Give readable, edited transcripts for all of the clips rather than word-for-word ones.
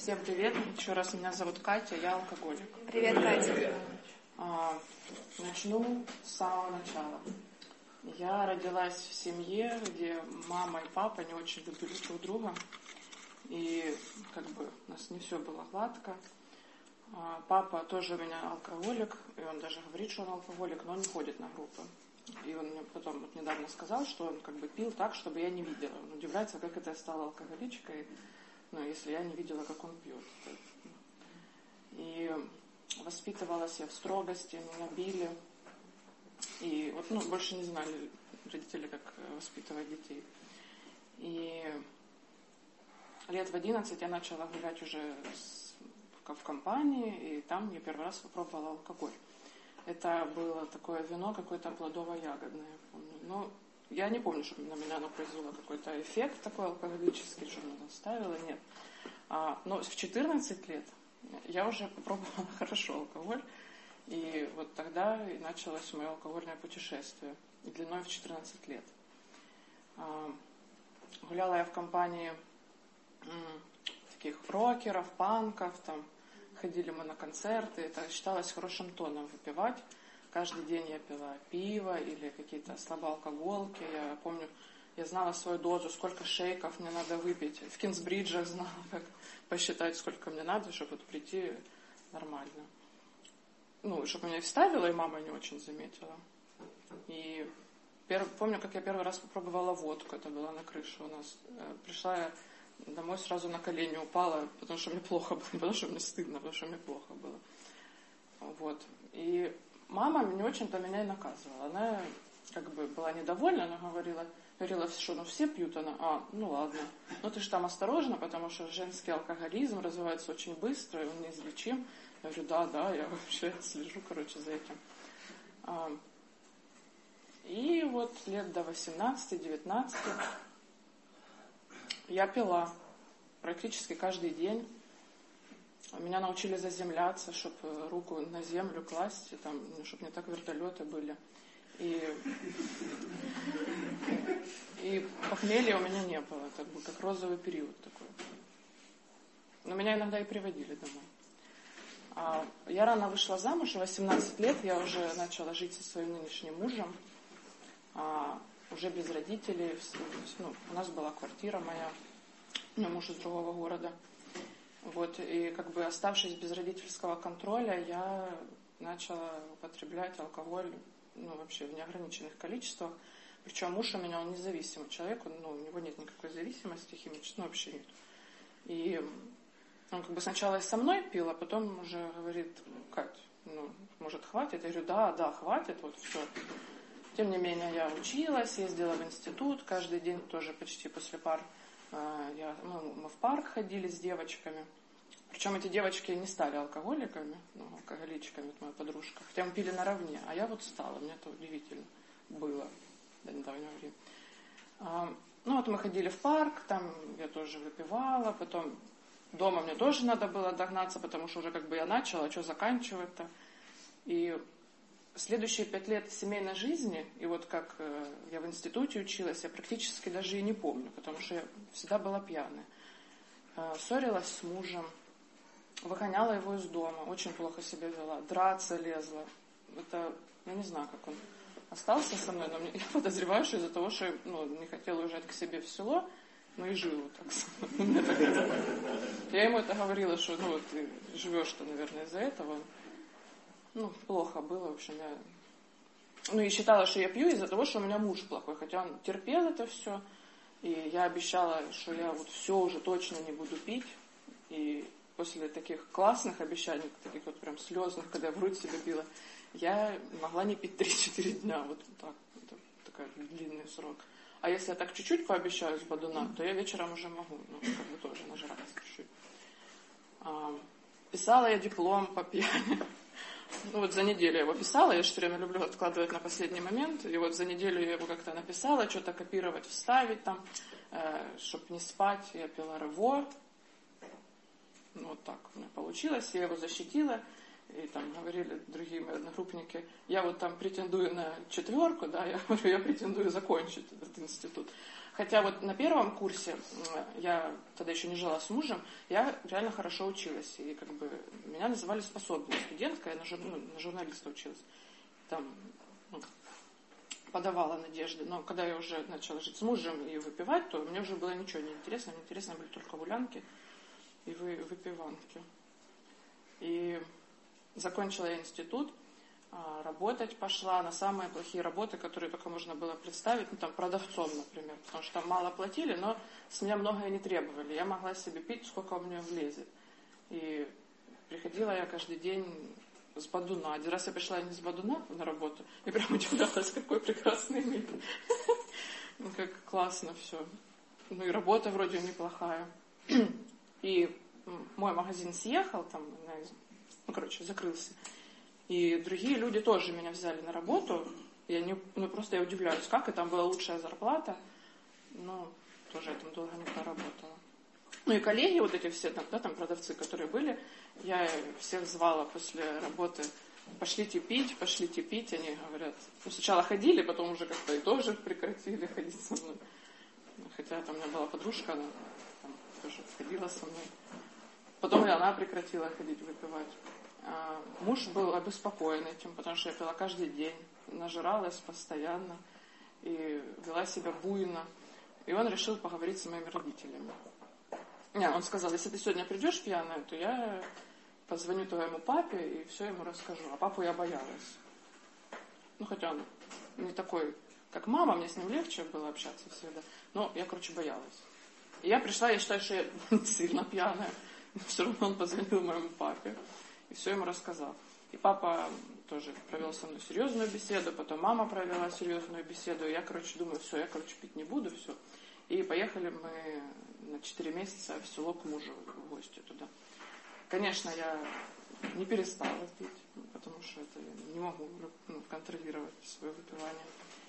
Всем привет. Еще раз, меня зовут Катя, я алкоголик. Привет, Катя. Начну с самого начала. Я родилась в семье, где мама и папа не очень любили друг друга. И у нас не все было гладко. Папа тоже у меня алкоголик, и он даже говорит, что он алкоголик, но он не ходит на группы. И он мне потом недавно сказал, что он пил так, чтобы я не видела. Он удивляется, как это я стала алкоголичкой, если я не видела, как он пьет. И воспитывалась я в строгости, меня били. И больше не знали родители, как воспитывать детей. И лет в 11 я начала гулять уже в компании, и там я первый раз попробовала алкоголь. Это было такое вино какое-то плодово-ягодное, я помню. Я не помню, что на меня оно произвело какой-то эффект такой алкоголический, что меня заставило, нет. Но в 14 лет я уже попробовала хорошо алкоголь, и вот тогда и началось мое алкогольное путешествие, длиной в 14 лет. Гуляла я в компании таких рокеров, панков, ходили мы на концерты, это считалось хорошим тоном выпивать. Каждый день я пила пиво или какие-то слабоалкоголки. Я помню, я знала свою дозу, сколько шейков мне надо выпить. В Кинсбриджах знала, как посчитать, сколько мне надо, чтобы прийти нормально. Чтобы меня и вставила, и мама не очень заметила. И помню, как я первый раз попробовала водку, это было на крыше у нас. Пришла я домой, сразу на колени упала, потому что мне плохо было, потому что мне стыдно, потому что мне плохо было. И мама не очень-то меня и наказывала. Она была недовольна, она говорила, что все пьют, она, ладно. Ты же там осторожно, потому что женский алкоголизм развивается очень быстро, и он неизлечим. Я говорю, да, я вообще слежу, за этим. И лет до 18-19 я пила практически каждый день. Меня научили заземляться, чтобы руку на землю класть, чтобы не так вертолеты были. И похмелья у меня не было. Это был как розовый период такой. Но меня иногда и приводили домой. Я рано вышла замуж, в 18 лет я уже начала жить со своим нынешним мужем. Уже без родителей. У нас была квартира моя. У меня муж из другого города. И оставшись без родительского контроля, я начала употреблять алкоголь, вообще в неограниченных количествах. Причем муж у меня, он независимый человек, у него нет никакой зависимости химической, вообще нет. И он сначала и со мной пил, а потом уже говорит, Кать, может хватит? Я говорю, да, хватит, все. Тем не менее, я училась, ездила в институт, каждый день тоже почти после пар мы в парк ходили с девочками. Причем эти девочки не стали алкоголиками, алкоголичками, моя подружка. Хотя мы пили наравне, а я стала, мне это удивительно было до недавнего времени. Мы ходили в парк, там я тоже выпивала, потом дома мне тоже надо было догнаться, потому что уже я начала, что заканчивать-то. И следующие 5 лет семейной жизни, и как я в институте училась, я практически даже и не помню, потому что я всегда была пьяная. Ссорилась с мужем, выгоняла его из дома, очень плохо себя вела, драться лезла. Это, я не знаю, как он остался со мной, но я подозреваю, что из-за того, что не хотела уезжать к себе в село, и жил вот так. Я ему это говорила, что ты живешь-то, наверное, из-за этого. Плохо было, в общем, я... и считала, что я пью из-за того, что у меня муж плохой, хотя он терпел это все, и я обещала, что я все уже точно не буду пить, и после таких классных обещаний, таких прям слезных, когда я в грудь себе била, я могла не пить 3-4 дня, так, это такой длинный срок. А если я так чуть-чуть пообещаю с бодуна, то я вечером уже могу, тоже нажраться чуть-чуть. Писала я диплом по пьяни. За неделю я его писала, я все время люблю откладывать на последний момент, и за неделю я его как-то написала, что-то копировать, вставить чтобы не спать, я пила Рево, так у меня получилось, я его защитила, и говорили другие мои одногруппники, я претендую на 4, да, я говорю, я претендую закончить этот институт. Хотя вот на первом курсе, я тогда еще не жила с мужем, я реально хорошо училась. И как бы меня называли способной студенткой, я на журналиста училась. Там подавала надежды. Но когда я уже начала жить с мужем и выпивать, то мне уже было ничего не интересно. Мне интересны были только гулянки и выпиванки. И закончила я институт, работать пошла на самые плохие работы, которые только можно было представить, там продавцом, например, потому что там мало платили, но с меня многое не требовали. Я могла себе пить, сколько у меня влезет. И приходила я каждый день с бадуна. Один раз я пришла не с бадуна на работу, и прям удивлялась, какой прекрасный вид. Ну, как классно все. Ну, и работа вроде неплохая. И мой магазин съехал, там, закрылся. И другие люди тоже меня взяли на работу. Просто я удивляюсь, как, и там была лучшая зарплата. Но тоже я там долго не проработала. Ну и коллеги вот эти все, там продавцы, которые были, я всех звала после работы: пошлите пить. Они говорят, сначала ходили, потом уже как-то и тоже прекратили ходить со мной. Хотя там у меня была подружка, она там тоже ходила со мной. Потом и она прекратила ходить выпивать. Муж был обеспокоен этим, потому что я пила каждый день, нажиралась постоянно и вела себя буйно. И он решил поговорить с моими родителями. Он сказал: если ты сегодня придешь пьяная, то я позвоню твоему папе и все ему расскажу. А папу я боялась. Хотя он не такой, как мама, мне с ним легче было общаться всегда. Но я, боялась. И я пришла, я считаю, что я сильно пьяная. Все равно он позвонил моему папе и все ему рассказал. И папа тоже провел со мной серьезную беседу, потом мама провела серьезную беседу. И я, думаю, все, я, пить не буду, все. И поехали мы на 4 месяца в село к мужу в гости туда. Конечно, я не перестала пить, потому что это я не могу контролировать свое выпивание.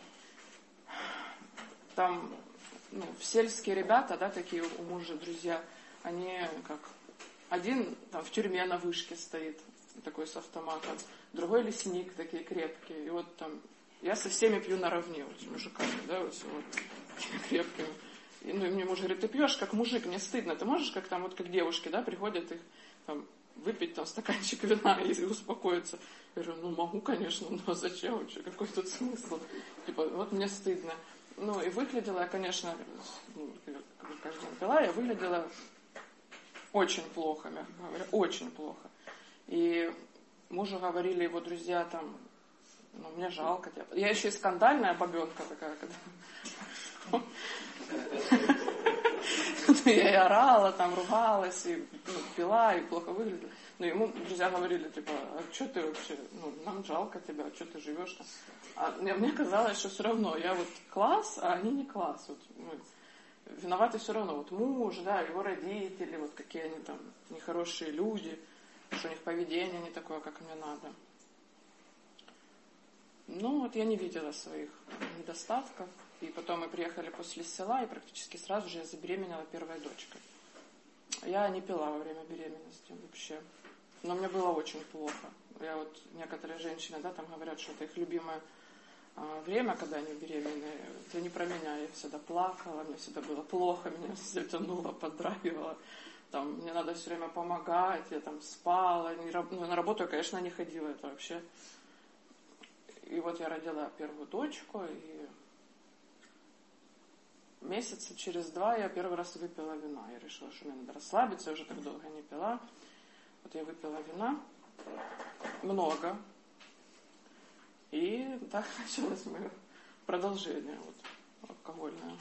Там, сельские ребята, такие у мужа друзья, они один там в тюрьме на вышке стоит, такой с автоматом, другой лесник, такие крепкие. И вот там я со всеми пью наравне, с мужиками, крепкими. И мне муж говорит: ты пьешь как мужик, мне стыдно. Ты можешь как девушки, приходят их выпить стаканчик вина и успокоиться. Я говорю: могу, конечно, но зачем вообще, какой тут смысл? Вот мне стыдно. И выглядела я, конечно, каждый день пила, я выглядела очень плохо, мягко говоря, очень плохо. И мужу говорили его друзья мне жалко тебя. Я еще и скандальная бабенка такая, когда... Я и орала, ругалась, и пила, и плохо выглядела. Но ему друзья говорили, а что ты вообще, нам жалко тебя, а что ты живешь там? А мне казалось, что все равно, я класс, а они не класс. Виноваты все равно. Муж, его родители, какие они там нехорошие люди, что у них поведение не такое, как мне надо. Я не видела своих недостатков. И потом мы приехали после села, и практически сразу же я забеременела первой дочкой. Я не пила во время беременности вообще. Но мне было очень плохо. Некоторые женщины, говорят, что это их любимое время, когда они беременные. Это не про меня. Я всегда плакала, мне всегда было плохо, меня всегда тянуло, подрагивало. Мне надо все время помогать, я спала. На работу я, конечно, не ходила, это вообще. И я родила первую дочку, и месяца через 2 я первый раз выпила вина. Я решила, что мне надо расслабиться, я уже так долго не пила. Я выпила вина, много. И так началось мое продолжение алкогольное.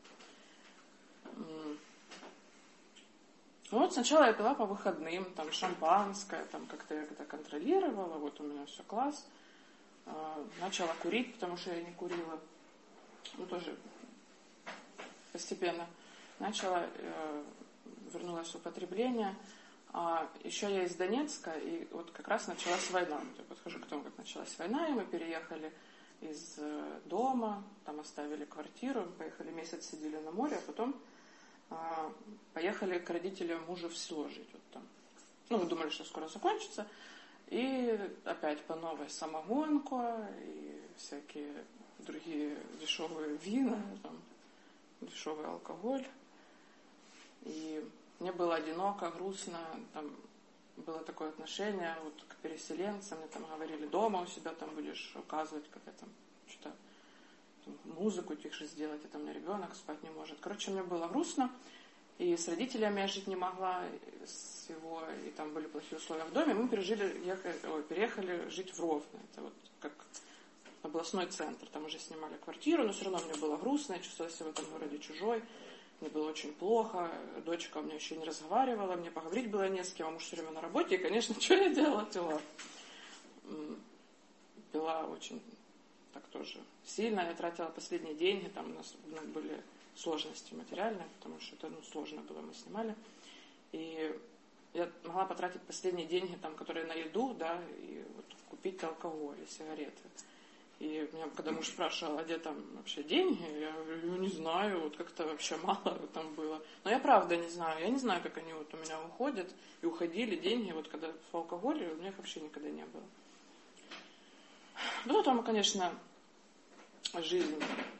Сначала я пила по выходным, шампанское, как-то я это контролировала, у меня все класс. Начала курить, потому что я не курила. Тоже постепенно начала, вернулась в употребление. Еще я из Донецка, и как раз началась война. Я подхожу к тому, как началась война, и мы переехали из дома, там оставили квартиру, поехали месяц, сидели на море, а потом поехали к родителям мужа в село жить. Мы думали, что скоро закончится. И опять по новой самогонку и всякие другие дешевые вина, дешевый алкоголь. И мне было одиноко, грустно, там было такое отношение вот к переселенцам, мне там говорили, дома у себя там будешь указывать, как я там что-то музыку тише сделать, и там у меня ребенок спать не может. Короче, мне было грустно, и с родителями я жить не могла, и там были плохие условия в доме. Мы переехали жить в Ровно, это вот как областной центр, там уже снимали квартиру, но все равно мне было грустно, я чувствовала себя в этом городе чужой, мне было очень плохо, дочка у меня еще не разговаривала, мне поговорить было не с кем, а муж все время на работе, и, конечно, что я делала? Пила очень так тоже сильно, я тратила последние деньги, там у нас были сложности материальные, потому что это сложно было, мы снимали, и я могла потратить последние деньги, там, которые на еду, да, и вот купить алкоголь и сигареты. И меня, когда муж спрашивал, а где там вообще деньги, я говорю, не знаю, вот как-то вообще мало там было. Но я правда не знаю, я не знаю, как они вот у меня уходят, и уходили деньги, вот когда в алкоголе, у меня их вообще никогда не было. Ну, потом, конечно, жизнь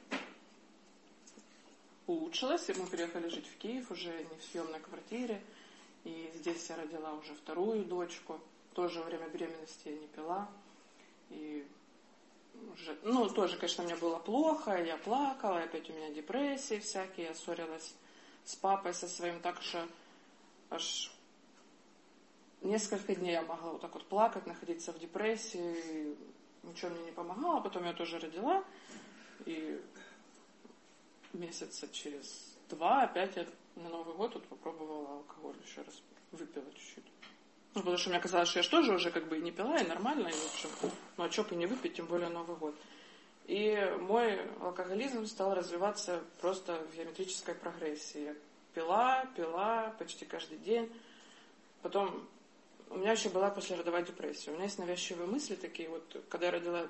улучшилась, и мы переехали жить в Киев, уже не в съемной квартире, и здесь я родила уже вторую дочку, тоже во время беременности я не пила, и уже, тоже, конечно, мне было плохо, я плакала, опять у меня депрессии всякие, я ссорилась с папой со своим, так что аж несколько дней я могла вот так вот плакать, находиться в депрессии, ничего мне не помогало, потом я тоже родила, и месяца через 2 опять я на Новый год вот попробовала алкоголь еще раз, выпила чуть-чуть. Потому что мне казалось, что я же тоже уже как бы и не пила, и нормально, и в общем, а что бы не выпить, тем более Новый год. И мой алкоголизм стал развиваться просто в геометрической прогрессии. Я пила почти каждый день. Потом у меня еще была послеродовая депрессия. У меня есть навязчивые мысли такие, вот когда я родила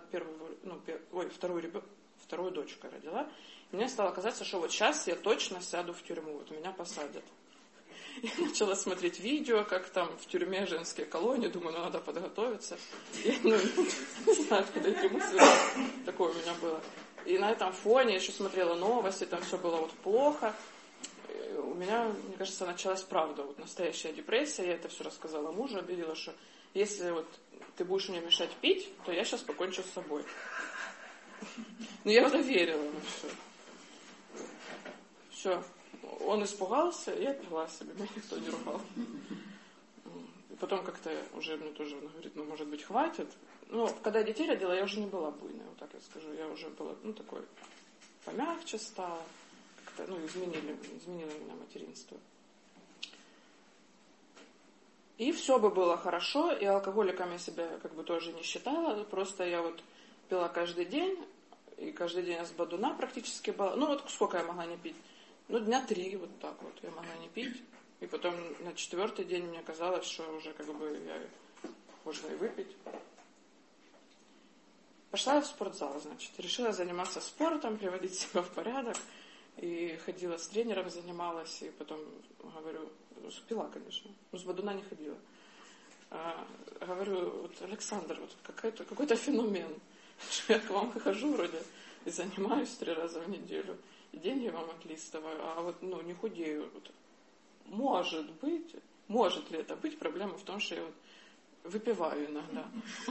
вторую дочку родила, и мне стало казаться, что вот сейчас я точно сяду в тюрьму, вот меня посадят. Я начала смотреть видео, как там в тюрьме женские колонии, думаю, надо подготовиться. Я не знаю, откуда эти мысли, такое у меня было. И на этом фоне я еще смотрела новости, там все было вот плохо. И у меня, мне кажется, началась правда, вот настоящая депрессия. Я это все рассказала мужу, объявила, что если вот ты будешь мне мешать пить, то я сейчас покончу с собой. Но я в это верила, все. Все. Он испугался, я пила себе, меня никто не ругал. И потом как-то уже мне тоже он говорит, может быть, хватит. Но когда я детей родила, я уже не была буйной, вот так я скажу. Я уже была, такой помягче стала. Как-то, изменило меня материнство. И все бы было хорошо, и алкоголиком я себя как бы тоже не считала. Просто я вот пила каждый день, и каждый день я с бодуна практически была. Вот сколько я могла не пить? Дня 3 вот так вот я могла не пить. И потом на 4-й день мне казалось, что уже как бы можно и выпить. Пошла я в спортзал, значит. Решила заниматься спортом, приводить себя в порядок. И ходила с тренером, занималась. И потом говорю, пила, конечно. С бодуна не ходила. Говорю, вот, Александр, вот какой-то феномен. Что я к вам хожу вроде и занимаюсь 3 раза в неделю. И деньги вам отлистываю, а вот не худею. Вот. Может ли это быть? Проблема в том, что я вот выпиваю иногда.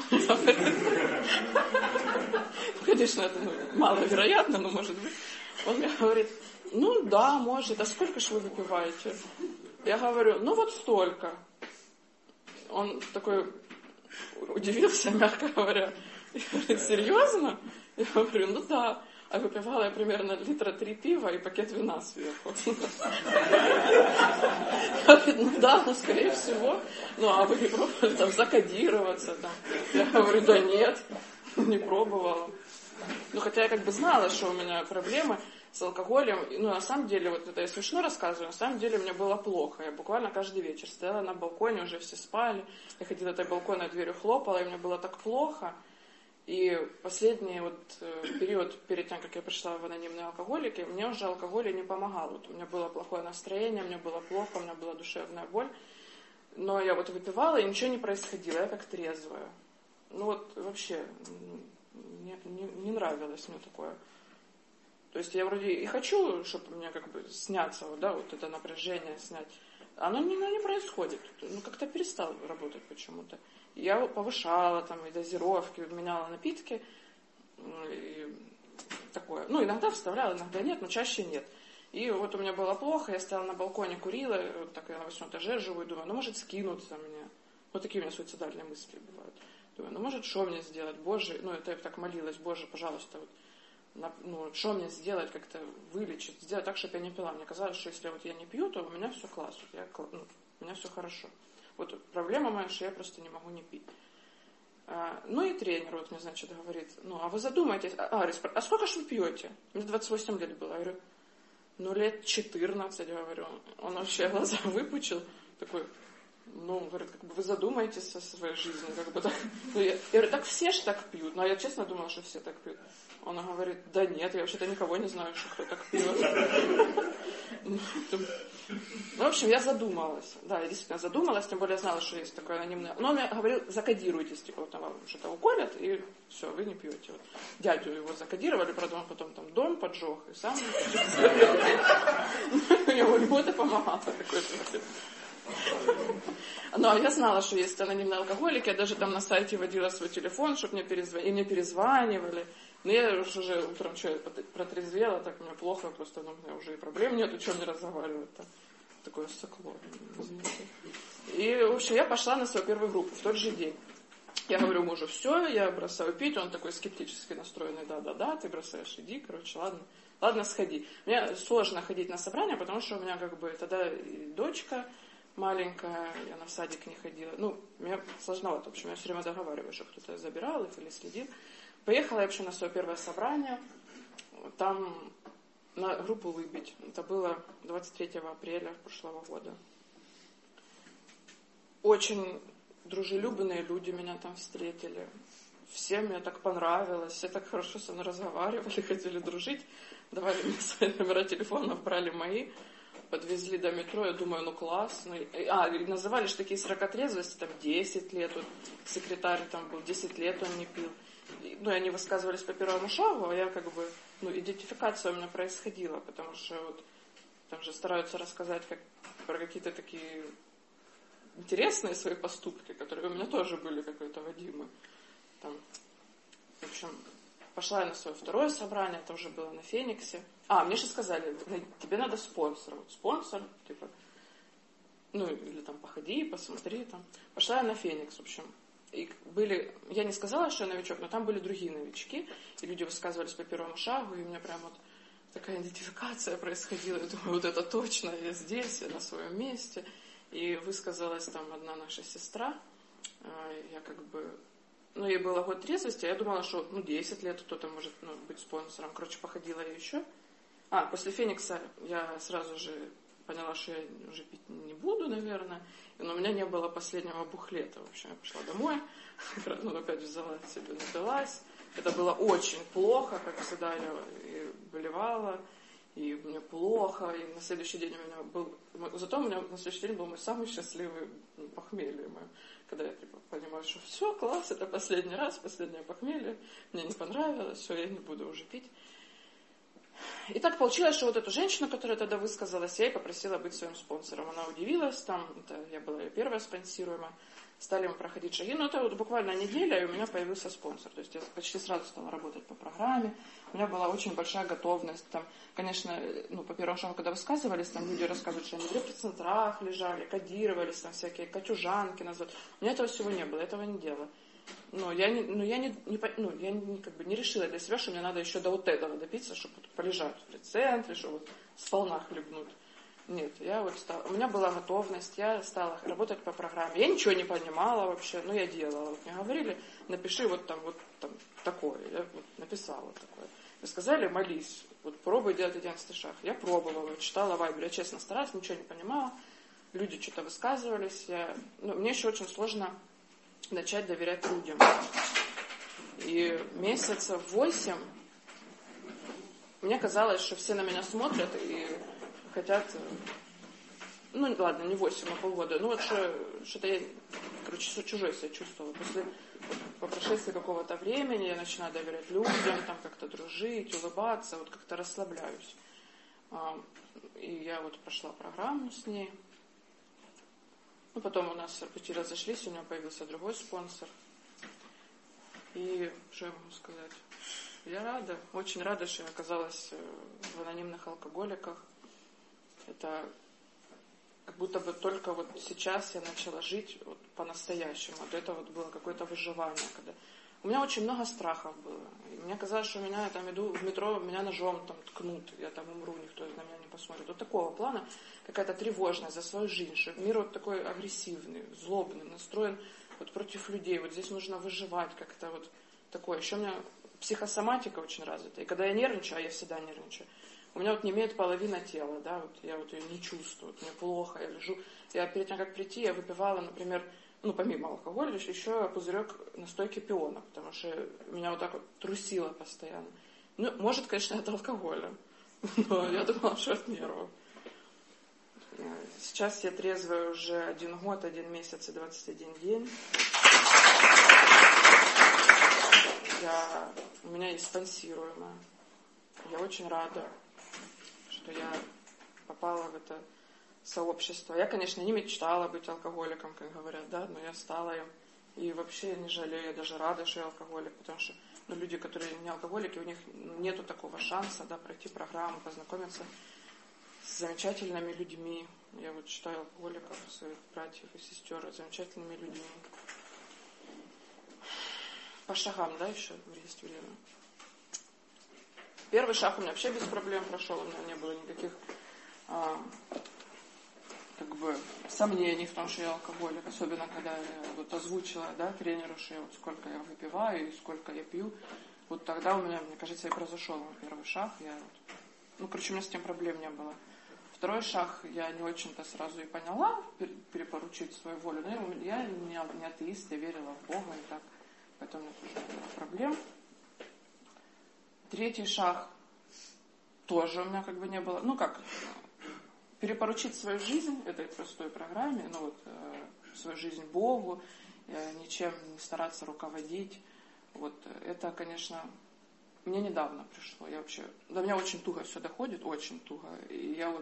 Конечно, это маловероятно, но может быть. Он мне говорит, да, может, а сколько ж вы выпиваете? Я говорю, вот столько. Он такой удивился, мягко говоря. И говорит, серьезно? Я говорю, да. А выпивала я примерно 3 литра пива и пакет вина сверху. Говорит, да, скорее всего. А вы не пробовали там закодироваться? Там? Я говорю, да нет, не пробовала. Хотя я как бы знала, что у меня проблемы с алкоголем. На самом деле, вот это я смешно рассказываю, на самом деле мне было плохо. Я буквально каждый вечер стояла на балконе, уже все спали. Я ходила до балкона, дверью хлопала, и мне было так плохо. И последний период, перед тем, как я пришла в анонимные алкоголики, мне уже алкоголь не помогал. Вот у меня было плохое настроение, мне было плохо, у меня была душевная боль. Но я выпивала, и ничего не происходило, я как трезвая. Вообще не нравилось мне такое. То есть я вроде и хочу, чтобы у меня как бы сняться, вот, да, вот это напряжение снять. Оно не происходит. Ну, как-то перестал работать почему-то. Я повышала там и дозировки, меняла напитки. И такое. Ну, иногда вставляла, иногда нет, но чаще нет. И вот у меня было плохо, я стояла на балконе, курила, вот так я на 8 этаже живу, и думаю, ну, может, скинуться мне. Вот такие у меня суицидальные мысли бывают. Думаю, ну, может, что мне сделать, Боже, ну, это я так молилась, Боже, пожалуйста, вот, ну, что мне сделать, как-то вылечить, сделать так, чтобы я не пила. Мне казалось, что если вот я не пью, то у меня все класс, у меня все хорошо. Вот проблема моя, что я просто не могу не пить. Ну и тренер вот мне, значит, говорит, ну, а вы задумайтесь, говорит, а сколько ж вы пьете? Мне 28 лет было, я говорю, ну, лет 14, говорю. Он вообще глаза выпучил, такой, ну, говорит, как бы вы задумаетесь о своей жизни, как бы так. Ну, я говорю, так все ж так пьют. Ну, а я честно думала, что все так пьют. Он говорит, да нет, я вообще-то никого не знаю, что кто так пьет. Ну, в общем, я задумалась. Да, я действительно задумалась, тем более знала, что есть такое анонимное. Но он мне говорил, закодируйтесь, типа, вот там вам что-то уколят, и все, вы не пьете. Вот. Дядю его закодировали, правда, он потом там дом поджег, и сам ему это помогало. Ну, а я знала, что есть анонимные алкоголики, я даже там на сайте водила свой телефон, чтобы мне перезвонили, и мне перезванивали. Но я уже утром протрезвела, так мне плохо, просто у меня уже и проблем нет, что мне разговаривать. Такое сокло, извините. И, в общем, я пошла на свою первую группу в тот же день. Я говорю мужу, все, я бросаю пить, он такой скептически настроенный, да, ты бросаешь, иди, короче, ладно, сходи. Мне сложно ходить на собрания, потому что у меня как бы тогда и дочка маленькая, я в садик не ходила. Ну, мне сложновато, в общем, я все время договариваю, что кто-то забирал их или следил. Поехала я вообще на свое первое собрание, там на группу «Выбить». Это было 23 апреля прошлого года. Очень дружелюбные люди меня там встретили. Всем мне так понравилось, все так хорошо со мной разговаривали, хотели дружить. Давали мне свои номера телефонов, брали мои, подвезли до метро, я думаю, ну классно. И называли же такие срока трезвости, там 10 лет, вот, секретарь там был, 10 лет он не пил. Ну, и они высказывались по первому шагу, а я как бы, ну, идентификация у меня происходила, потому что вот там же стараются рассказать про какие-то такие интересные свои поступки, которые у меня тоже были какой-то Вадимы. Там, в общем, пошла я на свое второе собрание, это уже было на Фениксе. Мне же сказали, тебе надо спонсор. Вот спонсор, типа, ну, или там походи, посмотри там. Пошла я на Феникс, в общем. И я не сказала, что я новичок, но там были другие новички, и люди высказывались по первому шагу, и у меня прям вот такая идентификация происходила. Я думаю, вот это точно, я здесь, я на своем месте. И высказалась там одна наша сестра, я как бы, ну, ей было год трезвости, а я думала, что, 10 лет кто-то может, быть спонсором. Короче, походила я еще. После Феникса я сразу же поняла, что я уже пить не буду, наверное. Но у меня не было последнего бухлета. В общем, я пошла домой, опять взяла себе, напилась. Это было очень плохо, как всегда, я и болевала, и мне плохо. И на следующий день у меня был... Зато у меня на следующий день был мой самый счастливый похмелье. Когда я понимаю, что все, класс, это последний раз, последнее похмелье. Мне не понравилось, все, я не буду уже пить. И так получилось, что вот эту женщину, которая тогда высказалась, я ей попросила быть своим спонсором. Она удивилась, я была ее первая спонсируемая. Стали мы проходить шаги. Это вот буквально неделя, и у меня появился спонсор. То есть я почти сразу стала работать по программе. У меня была очень большая готовность. Конечно, по первому шагу, когда высказывались, люди рассказывают, что они в репрецентрах лежали, кодировались, всякие катюжанки называют. У меня этого всего не было, этого не делала. Я не решила для себя, что мне надо еще до вот этого добиться, чтобы полежать в рецентре, чтобы сполна хлебнуть. Нет, у меня была готовность, я стала работать по программе. Я ничего не понимала вообще, но я делала. Вот мне говорили, напиши вот там такое. Я написала такое. И сказали, молись, пробуй делать 11 шаг. Я пробовала, читала Вайбер, я честно старалась, ничего не понимала. Люди что-то высказывались. Мне еще очень сложно начать доверять людям. И месяцев 8 мне казалось, что все на меня смотрят и хотят, ладно, не 8, а полгода. Что-то я короче, чужой себя чувствовала. По прошествии какого-то времени я начинаю доверять людям, там как-то дружить, улыбаться, вот как-то расслабляюсь. И я вот прошла программу с ней. Ну, потом у нас пути разошлись, у меня появился другой спонсор. И что я могу сказать? Я рада, очень рада, что я оказалась в анонимных алкоголиках. Это как будто бы только вот сейчас я начала жить вот по-настоящему. Вот это вот было какое-то выживание. У меня очень много страхов было. И мне казалось, что я там иду в метро, меня ножом там ткнут, я там умру, никто на меня не посмотрит. Вот такого плана какая-то тревожность за свою жизнь. Что мир вот такой агрессивный, злобный, настроен вот против людей. Вот здесь нужно выживать как-то вот такое. Еще у меня психосоматика очень развита. И когда я нервничаю, а я всегда нервничаю, у меня вот немеет половина тела, да, вот я вот ее не чувствую, вот мне плохо, я лежу. Я перед тем, как прийти, я выпивала, например, помимо алкоголя, еще пузырек настойки пиона, потому что меня вот так вот трусило постоянно. Может, конечно, от алкоголя, но я думала, что от нервов. Сейчас я трезвая уже 1 год, 1 месяц и 21 день. У меня есть спонсируемая. Я очень рада, что я попала в это сообщество. Я, конечно, не мечтала быть алкоголиком, как говорят, да, но я стала им. И вообще я не жалею, я даже рада, что я алкоголик, потому что люди, которые не алкоголики, у них нету такого шанса, да, пройти программу, познакомиться с замечательными людьми. Я вот считаю алкоголиков, своих братьев и сестер замечательными людьми. По шагам, да, еще есть время. Первый шаг у меня вообще без проблем прошел, у меня не было никаких сомнений в том, что я алкоголик, особенно когда я вот озвучила, да, тренеру, что вот сколько я выпиваю и сколько я пью. Вот тогда у меня, мне кажется, и произошел мой первый шаг. У меня с тем проблем не было. Второй шаг я не очень-то сразу и поняла, перепоручить свою волю. Но я не атеист, я верила в Бога и так, поэтому у меня тоже не было проблем. Третий шаг тоже у меня не было. Перепоручить свою жизнь этой простой программе, свою жизнь Богу, ничем не стараться руководить. Вот это, конечно, мне недавно пришло. До меня очень туго все доходит, очень туго. И я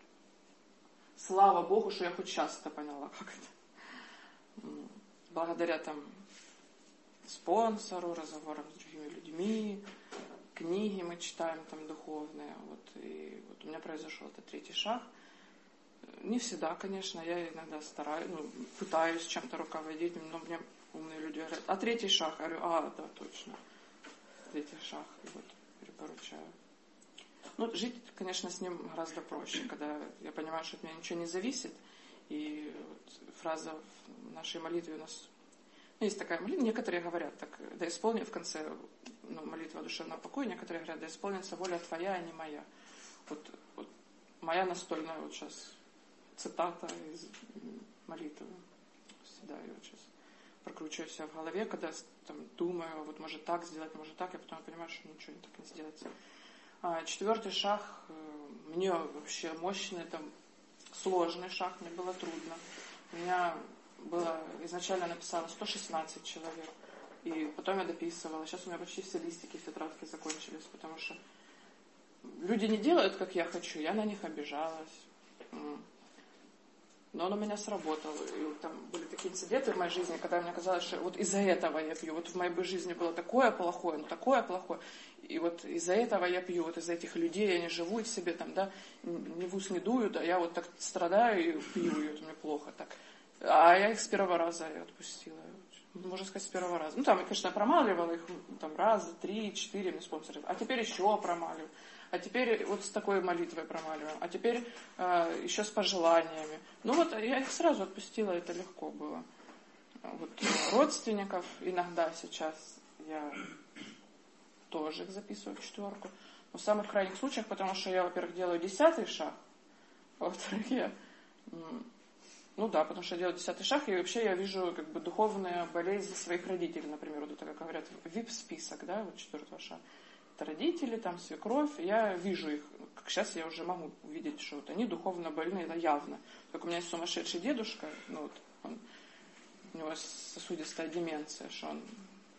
слава Богу, что я хоть сейчас это поняла, как это. Благодаря спонсору, разговорам с другими людьми, книги мы читаем духовные. И у меня произошел этот третий шаг. Не всегда, конечно, я иногда пытаюсь чем-то руководить, но мне умные люди говорят, а третий шаг? Я говорю, да, точно. Третий шаг, и перепоручаю. Жить, конечно, с ним гораздо проще, когда я понимаю, что от меня ничего не зависит. И фраза в нашей молитве у нас... есть такая молитва, некоторые говорят так, да исполни в конце молитва душевного покоя, некоторые говорят, да исполнится воля твоя, а не моя. Моя настольная сейчас цитата из молитвы. Всегда я сейчас прокручиваю себя в голове, когда думаю, может так сделать, может так, я потом понимаю, что ничего так не сделается. Четвертый шаг, мне вообще мощный, сложный шаг, мне было трудно. У меня было, изначально написала 116 человек, и потом я дописывала. Сейчас у меня почти все листики в тетрадке закончились, потому что люди не делают, как я хочу, я на них обижалась. Но он у меня сработал. И были такие инциденты в моей жизни, когда мне казалось, что из-за этого я пью. В моей жизни было такое плохое, такое плохое. И из-за этого я пью. Из-за этих людей я не живу в себе, ни в ус не дую, да, я так страдаю и пью, и мне плохо так. А я их с первого раза отпустила. Можно сказать, с первого раза. Я, конечно, промаливала их раз, 3, 4, мне спонсоры. А теперь еще промаливаю. А теперь с такой молитвой промаливаем. А теперь еще с пожеланиями. Я их сразу отпустила, это легко было. Родственников иногда сейчас я тоже их записываю в 4. Но в самых крайних случаях, потому что я, во-первых, делаю 10-й шаг. Во-вторых, потому что я делаю 10-й шаг, и вообще я вижу духовные болезни своих родителей, например, это, как говорят, VIP-список, да, 4-го шага. Это родители, свекровь, я вижу их. Как сейчас я уже могу увидеть, что они духовно больны, это явно. Как у меня есть сумасшедший дедушка, он у него сосудистая деменция, что он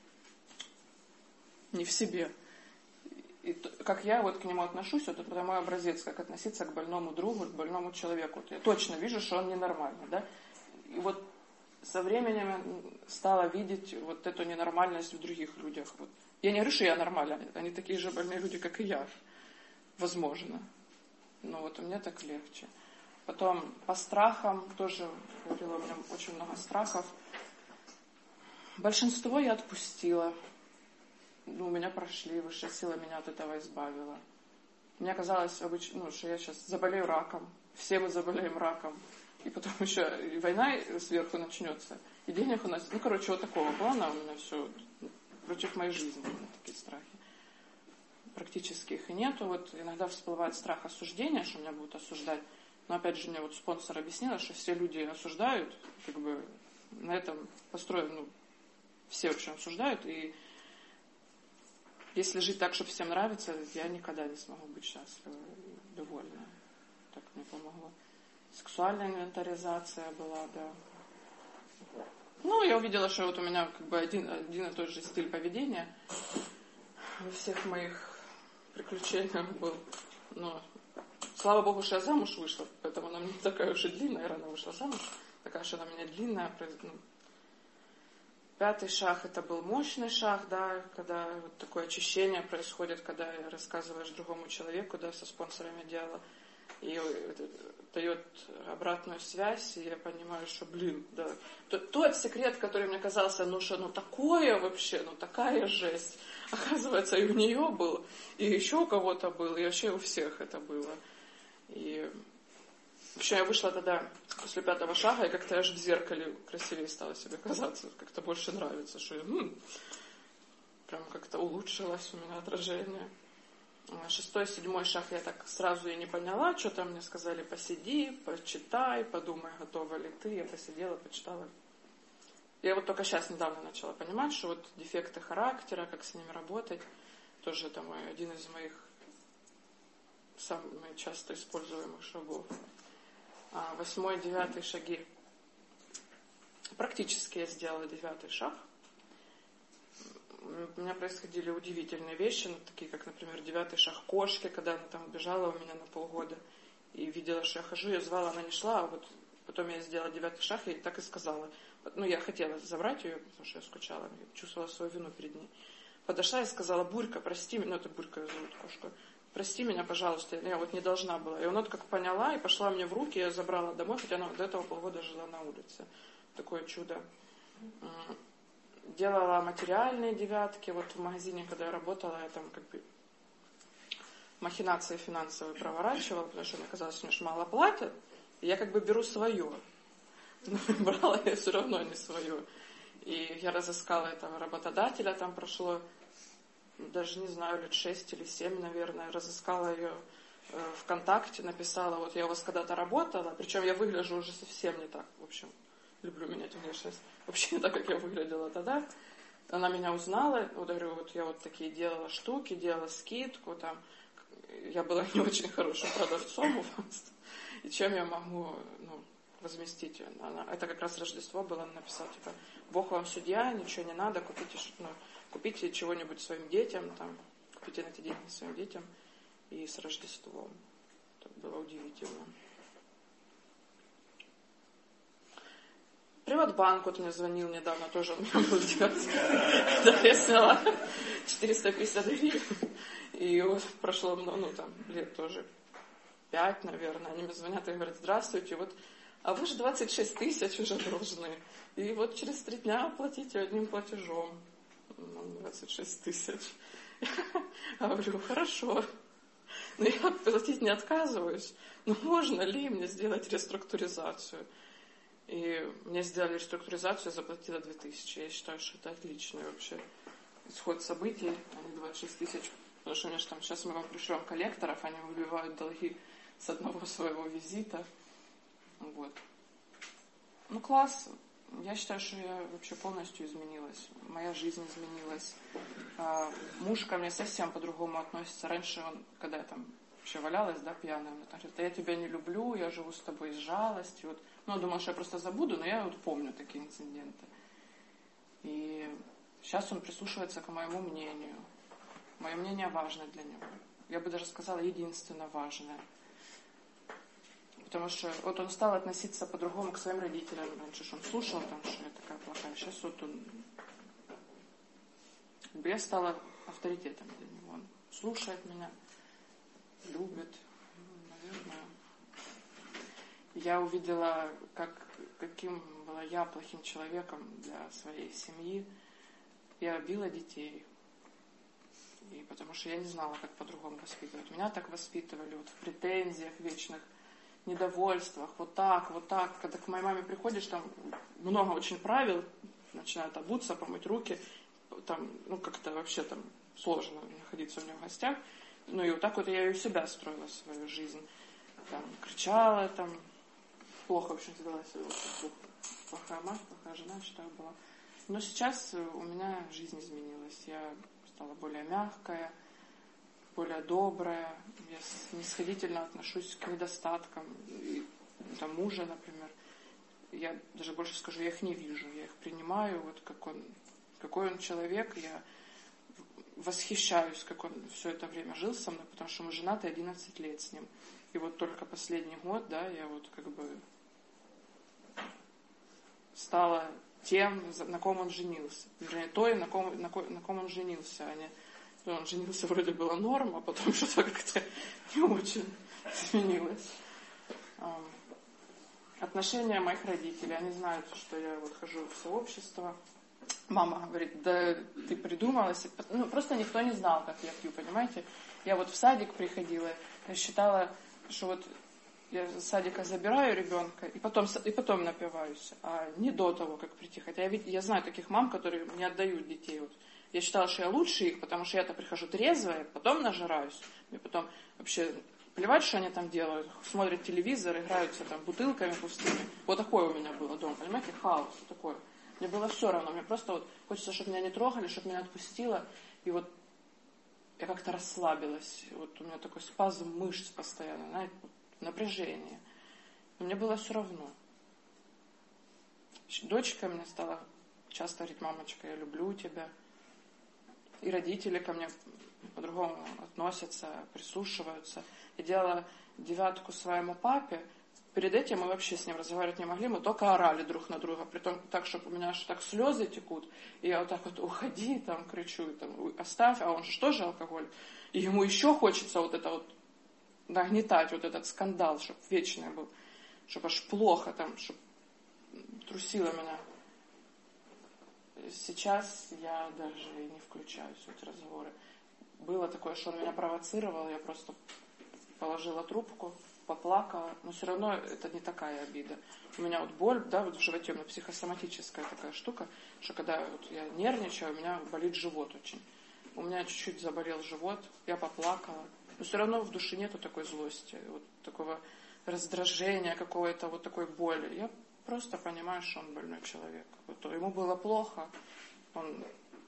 не в себе. И как я вот к нему отношусь, вот это мой образец, как относиться к больному другу, к больному человеку. Вот я точно вижу, что он ненормальный, да. И вот со временем стала видеть вот эту ненормальность в других людях. Вот. Я не говорю, что я нормальная, они такие же больные люди, как и я. Возможно. Но вот у меня так легче. Потом по страхам, тоже говорила, у меня очень много страхов. Большинство я отпустила. У меня прошли, высшая сила меня от этого избавила. Мне казалось, что я сейчас заболею раком. Все мы заболеем раком. И потом еще и война сверху начнется. И денег у нас... вот такого плана у меня все против моей жизни. Такие страхи. Практически их и нету. Вот иногда всплывает страх осуждения, что меня будут осуждать. Но опять же, мне вот спонсор объяснила, что все люди осуждают. Как бы на этом построен... все очень осуждают. И если жить так, чтобы всем нравится, я никогда не смогу быть счастлива и довольна. Так мне помогло. Сексуальная инвентаризация была, да. Я увидела, что вот у меня как бы один и тот же стиль поведения во всех моих приключениях был. Но слава богу, что я замуж вышла, поэтому она мне не такая уж и длинная. Я рано вышла замуж, такая, что она у меня длинная. 5-й шаг — это был мощный шаг, да, когда вот такое очищение происходит, когда рассказываешь другому человеку, да, со спонсорами делала, и это дает обратную связь, и я понимаю, что, да, тот секрет, который мне казался, такое вообще, такая жесть, оказывается, и у нее был, и еще у кого-то был, и вообще у всех это было. И вообще я вышла тогда после 5-го шага, и как-то аж в зеркале красивее стала себе казаться, как-то больше нравится, что я, прям как-то улучшилось у меня отражение. 6-й, 7-й шаг я так сразу и не поняла, что-то мне сказали: посиди, почитай, подумай, готова ли ты. Я посидела, почитала. Я вот только сейчас недавно начала понимать, что вот дефекты характера, как с ними работать, тоже это один из моих самых часто используемых шагов. 8-й, 9-й шаги. Практически я сделала 9-й шаг. У меня происходили удивительные вещи, такие как, например, 9-й шаг кошки, когда она там убежала у меня на полгода и видела, что я хожу, я звала, она не шла, а вот потом я сделала 9-й шаг и так и сказала. Я хотела забрать ее, потому что я скучала, я чувствовала свою вину перед ней. Подошла и сказала: Бурька, прости меня, это Бурька зовут кошку, прости меня, пожалуйста, я вот не должна была. И она как поняла и пошла мне в руки, я забрала домой, хотя она до этого полгода жила на улице. Такое чудо. Делала материальные девятки. Вот в магазине, когда я работала, я там как бы махинации финансовые проворачивала, потому что мне казалось, что мне ж мало платят, и я как бы беру свое. Но брала я все равно не свое. И я разыскала этого работодателя, там прошло, даже не знаю, лет 6 или 7, наверное, разыскала ее ВКонтакте, написала: вот я у вас когда-то работала, причем я выгляжу уже совсем не так, в общем, люблю менять внешность, вообще не так, как я выглядела тогда. Она меня узнала, вот говорю, вот я вот такие делала штуки, делала скидку, там, я была не очень хорошим продавцом у вас, и чем я могу, возместить. Это как раз Рождество было, она написала, типа: Бог вам судья, ничего не надо, купите чего-нибудь своим детям, там, купите на эти деньги своим детям, и с Рождеством. Это было удивительно. Приватбанк вот мне звонил недавно, тоже у меня был 9, когда я сняла 450 гривен, и вот прошло лет тоже 5, наверное, они мне звонят и говорят: здравствуйте, вот, а вы же 26 тысяч уже должны, и вот через 3 дня оплатите одним платежом 26 тысяч. Я говорю: хорошо, но я платить не отказываюсь, но можно ли мне сделать реструктуризацию? И мне сделали реструктуризацию, я заплатила 2000. Я считаю, что это отличный вообще исход событий, а не 26 тысяч. Потому что у меня же там, сейчас мы вам пришлем коллекторов, они выбивают долги с одного своего визита. Вот. Класс. Я считаю, что я вообще полностью изменилась. Моя жизнь изменилась. Муж ко мне совсем по-другому относится. Раньше он, когда я там вообще валялась, да, пьяная. Она говорит, да я тебя не люблю, я живу с тобой из жалости. Вот. Ну, я думала, что я просто забуду, но я вот помню такие инциденты. И сейчас он прислушивается к моему мнению. Мое мнение важно для него. Я бы даже сказала, единственно важное. Потому что вот он стал относиться по-другому к своим родителям. Раньше он слушал, там, что я такая плохая. Сейчас вот он... Я стала авторитетом для него. Он слушает меня, любит, наверное. Я увидела, каким была я плохим человеком для своей семьи. Я била детей. И потому что я не знала, как по-другому воспитывать. Меня так воспитывали, вот в претензиях вечных, недовольствах, вот так. Когда к моей маме приходишь, там много очень правил, начинают обуться, помыть руки, там, ну, как-то вообще там сложно находиться у меня в гостях. Ну, и вот так вот я и у себя строила свою жизнь. Там, кричала, там, плохо, в общем, вела себя, плохая мать, плохая жена, считаю, была. Но сейчас у меня жизнь изменилась. Я стала более мягкая, более добрая. Я снисходительно отношусь к недостаткам. И, там, мужа, например. Я даже больше скажу, я их не вижу. Я их принимаю, вот какой он человек. Я восхищаюсь, как он все это время жил со мной, потому что мы женаты 11 лет с ним. И вот только последний год, да, я вот как бы стала тем, на ком он женился. Вернее, той, на ком он женился, а не... Ну, он женился, вроде было норм, а потом что-то как-то не очень изменилось. Отношения моих родителей. Они знают, что я вот хожу в сообщество. Мама говорит, да ты придумалась. Ну, просто никто не знал, как я пью, понимаете? Я вот в садик приходила, я считала, что вот я с садика забираю ребенка и потом напиваюсь, а не до того, как прийти. Хотя я знаю таких мам, которые не отдают детей. Вот. Я считала, что я лучше их, потому что я-то прихожу трезвая, потом нажираюсь. Мне потом вообще плевать, что они там делают. Смотрят телевизор, играются там бутылками пустыми. Вот такое у меня было дома, понимаете? Хаос такой. Мне было все равно. Мне просто вот хочется, чтобы меня не трогали, чтобы меня отпустило. И вот я как-то расслабилась. Вот у меня такой спазм мышц постоянно, знаете, напряжение. Но мне было все равно. Дочка мне стала часто говорить, мамочка, я люблю тебя. И родители ко мне по-другому относятся, прислушиваются. Я делала 9 своему папе. Перед этим мы вообще с ним разговаривать не могли, мы только орали друг на друга. Притом так, чтобы у меня аж так слезы текут. И я вот так вот, уходи, там, кричу, там, оставь, а он же тоже алкоголь. И ему еще хочется вот это вот нагнетать, вот этот скандал, чтобы вечный был. Чтобы аж плохо там, чтобы трусило меня. Сейчас я даже не включаюсь в эти разговоры. Было такое, что он меня провоцировал, я просто положила трубку, поплакала, но все равно это не такая обида. У меня вот боль, да, вот в животе, у меня психосоматическая такая штука, что когда вот я нервничаю, у меня болит живот очень. У меня чуть-чуть заболел живот, я поплакала, но все равно в душе нету такой злости, вот такого раздражения, какой-то вот такой боли. Я просто понимаю, что он больной человек. Вот, ему было плохо, он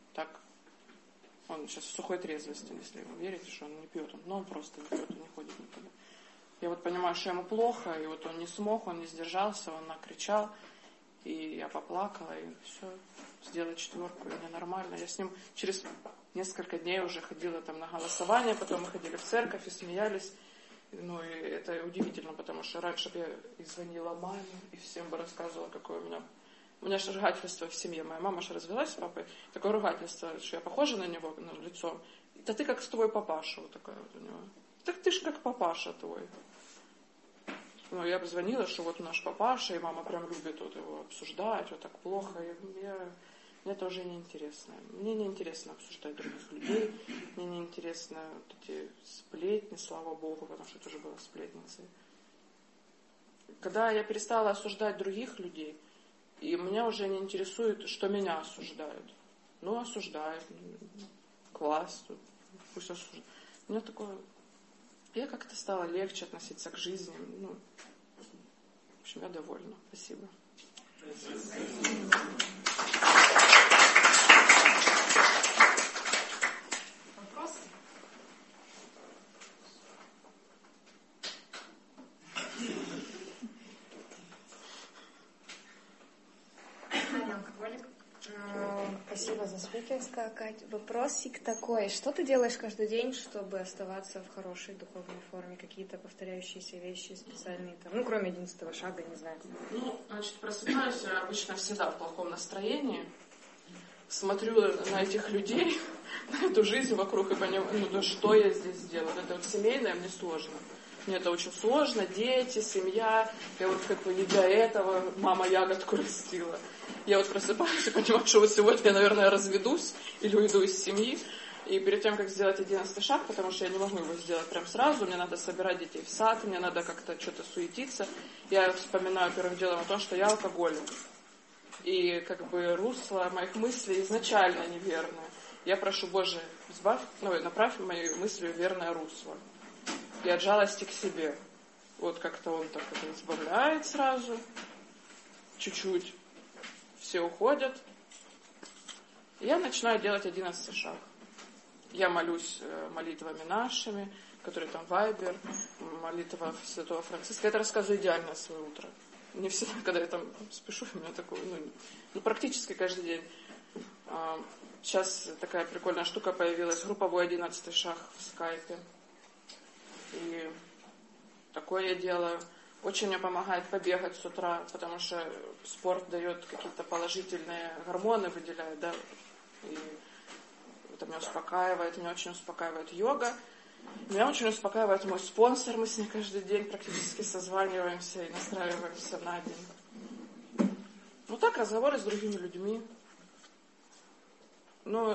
сейчас в сухой трезвости, если ему верите, что он не пьет, но он просто не пьет, он не ходит никуда. Я вот понимаю, что ему плохо, и вот он не смог, он не сдержался, он накричал, и я поплакала, и все, сделать 4, и мне нормально. Я с ним через несколько дней уже ходила там на голосование, потом мы ходили в церковь и смеялись. Ну, и это удивительно, потому что раньше бы я и звонила маме, и всем бы рассказывала, какое у меня же ругательство в семье. Моя мама же развелась с папой. Такое ругательство, что я похожа на него, на лицо. Да ты как с твой папаша, вот такая вот у него. Так ты ж как папаша твой. Ну, я бы звонила, что вот наш папаша, и мама прям любит вот его обсуждать, вот так плохо. Мне это уже неинтересно. Мне неинтересно обсуждать других людей. Мне неинтересно вот эти сплетни, слава Богу, потому что это уже было сплетницей. Когда я перестала осуждать других людей, и меня уже не интересует, что меня осуждают. Ну, осуждают. Класс. Пусть осуждают. У меня такое... Я как-то стала легче относиться к жизни. Ну, в общем, я довольна. Спасибо. Спасибо за спикерское, Кать. Вопросик такой. Что ты делаешь каждый день, чтобы оставаться в хорошей духовной форме? Какие-то повторяющиеся вещи специальные, там, ну, кроме 11-го шага, не знаю. Ну, значит, просыпаюсь я обычно всегда в плохом настроении. Смотрю на этих людей, на эту жизнь вокруг и понимаю, ну, да что я здесь делаю? Это вот семейное мне сложно. Мне это очень сложно, дети, семья. Я вот как бы не для этого мама ягодку растила. Я вот просыпаюсь и понимаю, что вот сегодня я, наверное, разведусь или уйду из семьи. И перед тем, как сделать 11 шаг, потому что я не могу его сделать прям сразу, мне надо собирать детей в сад, мне надо как-то что-то суетиться. Я вспоминаю первым делом о том, что я алкоголик. И как бы русло моих мыслей изначально неверное. Я прошу, Боже, направь мои мысли в верное русло. И от жалости к себе. Вот как-то он так это избавляет сразу. Чуть-чуть. Все уходят. И я начинаю делать 11 шаг. Я молюсь молитвами нашими, которые там Вайбер, молитва Святого Франциска. Это рассказываю идеально свое утро. Не всегда, когда я там спешу, у меня такое, практически каждый день. Сейчас такая прикольная штука появилась, групповой 11 шаг в скайпе. И такое я делаю. Очень мне помогает побегать с утра, потому что спорт дает какие-то положительные гормоны, выделяет, да, и это меня успокаивает. Меня очень успокаивает йога. Меня очень успокаивает мой спонсор. Мы с ним каждый день практически созваниваемся и настраиваемся на день. Ну так, разговоры с другими людьми. Ну,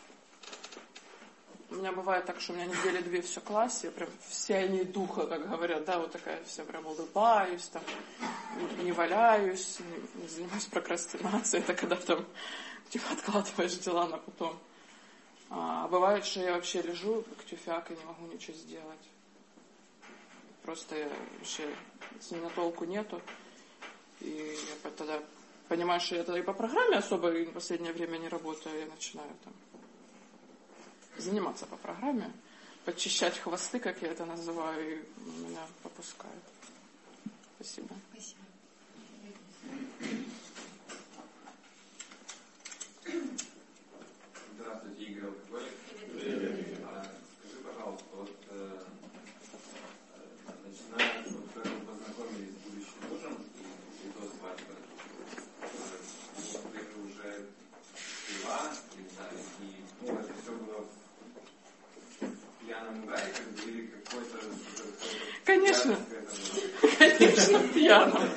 у меня бывает так, что у меня недели 2 все класс, я прям в сиянии духа, как говорят, да, вот такая вся прям улыбаюсь, там, не валяюсь, не занимаюсь прокрастинацией, это когда там типа откладываешь дела на потом. А бывает, что я вообще лежу, как тюфяк, и не могу ничего сделать. Просто я вообще с меня толку нету. И я тогда понимаю, что я тогда и по программе особо в последнее время не работаю, я начинаю там заниматься по программе, подчищать хвосты, как я это называю, и меня попускают. Спасибо. Спасибо. Здравствуйте, Игорь Алкоголик. Скажи, пожалуйста, вот начиная, вот когда вы познакомились с будущим мужем и до свадьбы, вы уже пила, и это все было в пьяном угаре, или какой-то... Конечно. Конечно, пьяном.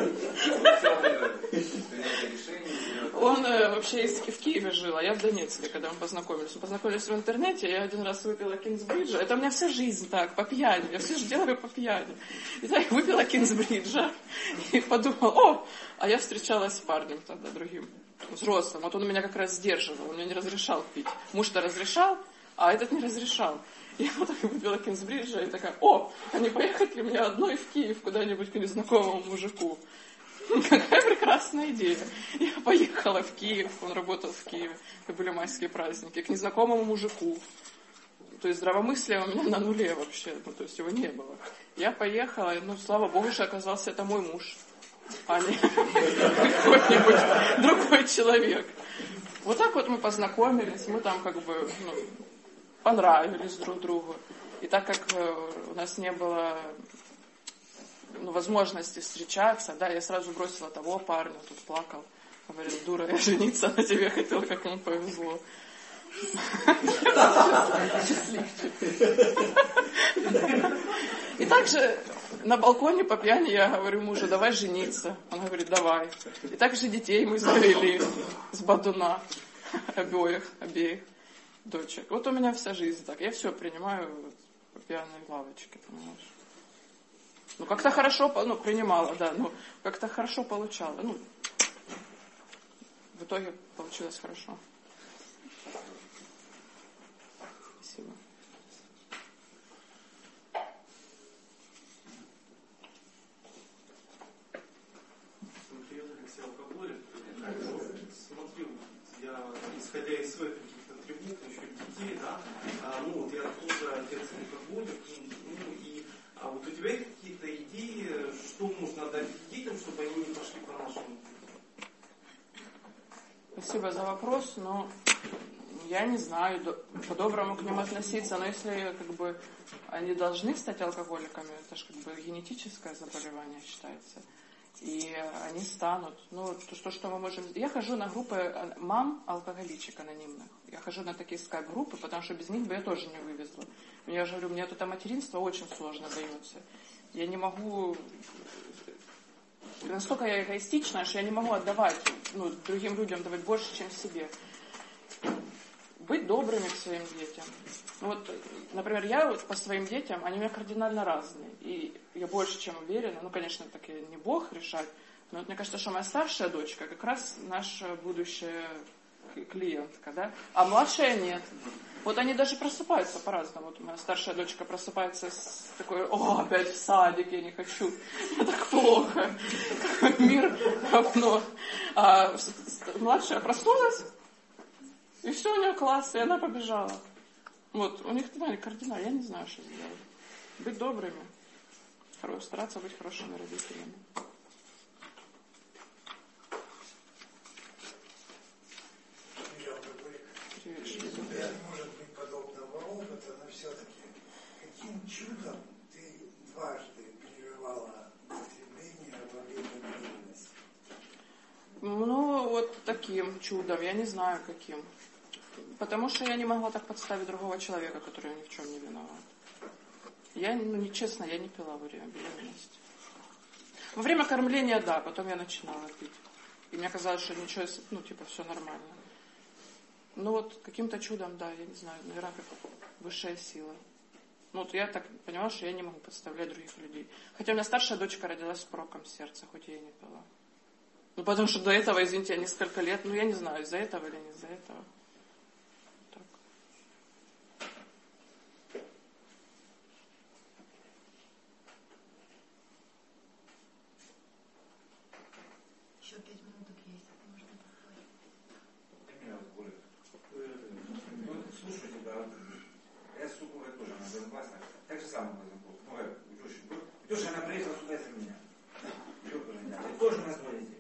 Он вообще в Киеве жил, а я в Донецке, когда мы познакомились. Мы познакомились в интернете, я один раз выпила Кингсбриджа. Это у меня вся жизнь так, по пьяни. Я все же делаю по пьяни. И так выпила Кингсбриджа и подумала, а я встречалась с парнем тогда другим, взрослым. Вот он меня как раз сдерживал, он мне не разрешал пить. Муж-то разрешал, а этот не разрешал. Я вот так выпила Кингсбриджа и такая, а не поехать ли мне одной в Киев куда-нибудь к незнакомому мужику? Какая прекрасная идея. Я поехала в Киев, он работал в Киеве, это были майские праздники, к незнакомому мужику. То есть здравомыслие у меня на нуле вообще, то есть его не было. Я поехала, слава богу, что оказался это мой муж, а не какой-нибудь другой человек. Вот так вот мы познакомились, мы там как бы понравились друг другу. И так как у нас не было возможности встречаться, да, я сразу бросила того парня, тут плакал, говорит, дура, я жениться на тебе хотела, как ему повезло. И также на балконе по пьяни я говорю мужу, давай жениться. Он говорит, давай. И также детей мы завели с Бадуна, обеих дочек. Вот у меня вся жизнь так. Я все принимаю по пьяной лавочке, понимаешь. Как-то хорошо, принимала, да, как-то хорошо получала. В итоге получилось хорошо. Спасибо. Смотрел Алексей Алкоголик, смотрел, я, исходя из своих каких-то атрибутов, еще детей, да, я тоже отец алкоголик, а вот у тебя есть какие-то идеи, что нужно дать детям, чтобы они не пошли по нашему пути? Спасибо за вопрос, но я не знаю, по-доброму к ним относиться, но если как бы они должны стать алкоголиками, это же как бы генетическое заболевание считается, и они станут. Ну, то, что мы можем... Я хожу на группы мам алкоголичек анонимных. Я хожу на такие скайп-группы, потому что без них бы я тоже не вывезла. Я же говорю, мне это материнство очень сложно дается. Я не могу... Настолько я эгоистична, что я не могу отдавать, другим людям давать больше, чем себе. Быть добрыми к своим детям. Ну вот, например, я вот по своим детям, они у меня кардинально разные. И я больше чем уверена, конечно, так и не Бог решать, но вот мне кажется, что моя старшая дочка как раз наша будущая клиентка, да? А младшая нет. Вот они даже просыпаются по-разному. Вот моя старшая дочка просыпается с такой: опять в садик, я не хочу, мне так плохо, мир говно. А младшая проснулась, и все, у нее класс, и она побежала. Вот, у них кардинально, я не знаю, что сделать. Быть добрыми, стараться быть хорошими родителями. Может быть подобного опыта, но все-таки каким чудом ты дважды переживала стремление во время беременности? Ну, вот таким чудом, я не знаю каким. Потому что я не могла так подставить другого человека, который ни в чем не виноват. Я, честно, я не пила во время беременности. Во время кормления, да, потом я начинала пить. И мне казалось, что ничего, все нормально. Ну вот каким-то чудом, да, я не знаю, наверное, как высшая сила. Вот я так поняла, что я не могу подставлять других людей. Хотя у меня старшая дочка родилась с пороком сердца, хоть я и не пила. Потому что до этого, извините, я несколько лет, я не знаю, из-за этого или не из-за этого. Так. Еще 5 минуток есть, можно поговорить. Слушайте, да, я с супругой тоже, она безопасна. Так же самое образом. Тёша, она приехала сюда из-за меня. И тоже у нас двое детей.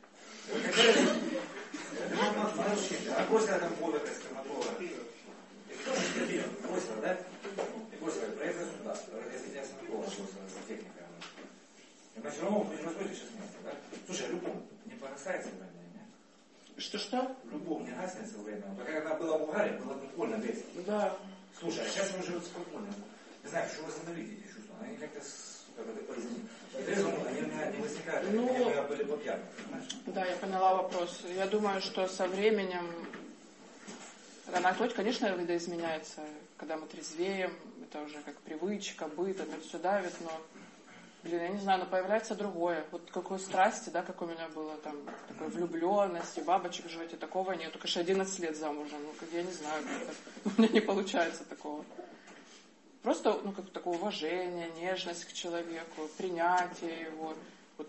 А после там года как стоматолога. И тоже терпел, бросила, да? И бросила, проехала сюда. Если тебя стоматолог бросила за техникой. И на все равно будем расходить 6 месяцев, да? Слушай, любовь не порастается во мне, не? Что? Любовь не гаснет со временем. Только когда была в Болгарии, было прикольно весело. Да. Слушай, а сейчас мы живем спокойно. Не знаю, что восстановить эти чувства. Они как-то они у меня не возникают, они были по пьяным, понимаешь? Да, я поняла вопрос. Я думаю, что со временем она, конечно, видоизменяется, когда мы трезвеем, это уже как привычка, быт, это все давит, но, я не знаю, но появляется другое. Вот какой страсти, да, как у меня было там, такой влюбленности, бабочек в животе, такого нет. Только что 11 лет замужем, я не знаю, у меня не получается такого. Просто, как такое уважение, нежность к человеку, принятие его. Вот.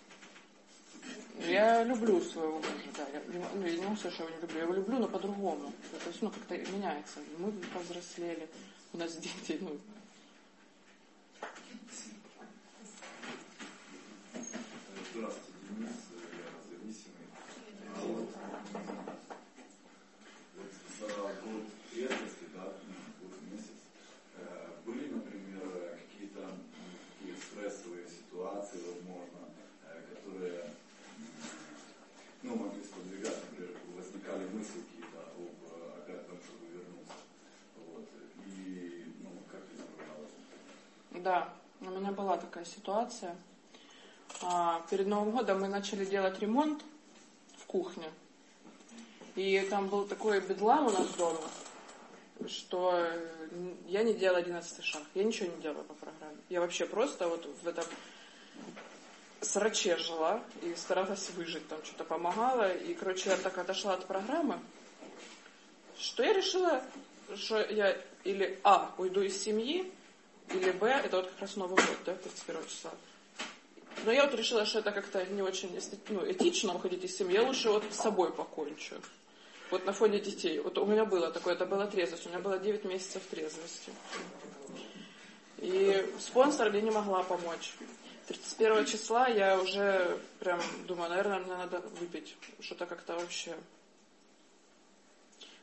Я люблю своего мужа, да. Я не могу сказать, что я его не люблю. Я его люблю, но по-другому. То есть, как-то меняется. Мы повзрослели, у нас дети, Здравствуйте, Денис, я зависимый. За год трезвости, год месяц, были, например, какие-то такие стрессовые ситуации, возможно, которые могли сподвигать, например, возникали мысли какие-то опять о том, чтобы вернуться. Вот. И, как ты справлялась? Да, у меня была такая ситуация. Перед Новым годом мы начали делать ремонт в кухне. И там был такой бедлам у нас дома, что я не делала 11 шаг. Я ничего не делала по программе. Я вообще просто вот в этом сраче жила и старалась выжить, там что-то помогала. И, я так отошла от программы, что я решила, что я или уйду из семьи, или это вот как раз Новый год, 31 числа. Но я решила, что это как-то не очень этично уходить из семьи. Я лучше с собой покончу. Вот на фоне детей. Вот у меня было такое, это была трезвость. У меня было 9 месяцев трезвости. И спонсор мне не могла помочь. 31 числа я уже прям думаю, наверное, мне надо выпить. Что-то как-то вообще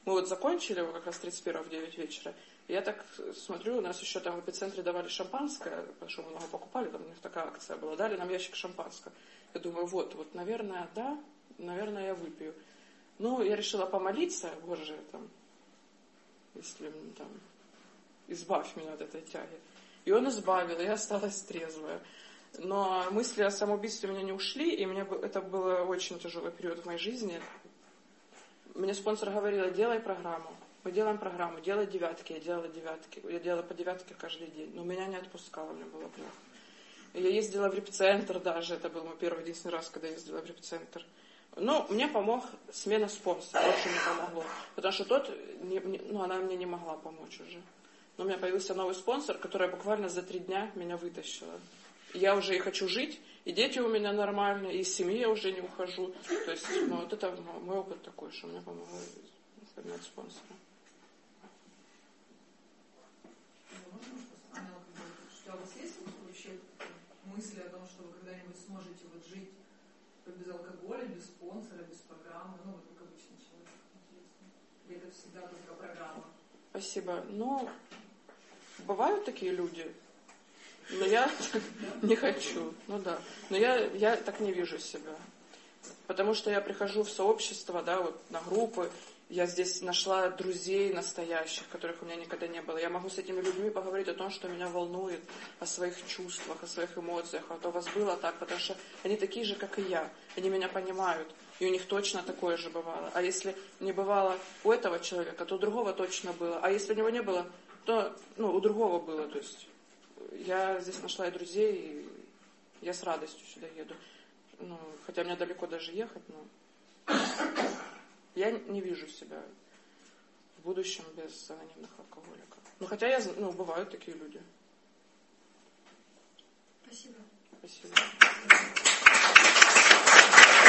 Мы вот закончили его как раз 31-го в 9 вечера. И я так смотрю, у нас еще там в эпицентре давали шампанское, потому что мы много покупали, там у них такая акция была, дали нам ящик шампанского. Я думаю, вот, наверное, да, наверное, я выпью. Ну, я решила помолиться, Боже, там, если там, избавь меня от этой тяги. И он избавил, и я осталась трезвая. Но мысли о самоубийстве у меня не ушли, и это был очень тяжелый период в моей жизни. Мне спонсор говорила, делай программу. Мы делаем программу, делай девятки. Я делала девятки. Я делала по девятке каждый день. Но меня не отпускало, мне было плохо. Я ездила в репцентр даже. Это был мой первый единственный раз, когда я ездила в репцентр. Но мне помог смена спонсора. Очень мне помогло. Потому что она мне не могла помочь уже. Но у меня появился новый спонсор, который буквально за 3 дня меня вытащила. Я уже и хочу жить, и дети у меня нормальные, и из семьи я уже не ухожу. То есть, вот это мой опыт такой, что мне помогло поменять спонсора. Анна, у вас есть вообще мысли о том, что вы когда-нибудь сможете вот жить без алкоголя, без спонсора, без программы, ну вот как обычный человек, интересно? Или это всегда только программа? Спасибо. Ну, бывают такие люди, но я не хочу. Ну да. Но я так не вижу себя. Потому что я прихожу в сообщество, да, вот на группы, я здесь нашла друзей настоящих, которых у меня никогда не было. Я могу с этими людьми поговорить о том, что меня волнует, о своих чувствах, о своих эмоциях, а то у вас было так, потому что они такие же, как и я. Они меня понимают, и у них точно такое же бывало. А если не бывало у этого человека, то у другого точно было. А если у него не было, то у другого было. То есть я здесь нашла и друзей, и я с радостью сюда еду. Хотя мне далеко даже ехать, но я не вижу себя в будущем без анонимных алкоголиков. Хотя бывают такие люди. Спасибо. Спасибо.